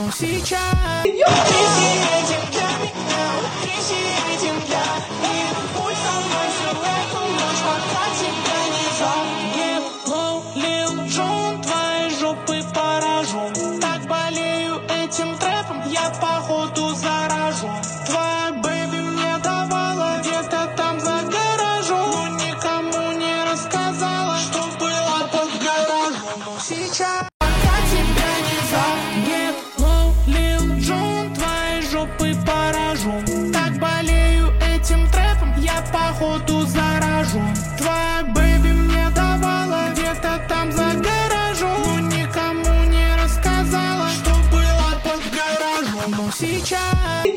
но сейчас. Я походу заражу. Твоя бэби мне давала где-то там за гаражом, но никому не рассказала, что было под гаражом. Но сейчас пока тебя не зовут, Лил Джон, твоей жопы поражу. Так болею этим трэпом, я походу заражу. Твоя бэби мне давала где-то там за гаражом, но никому не рассказала, что было под гаражом. Но сейчас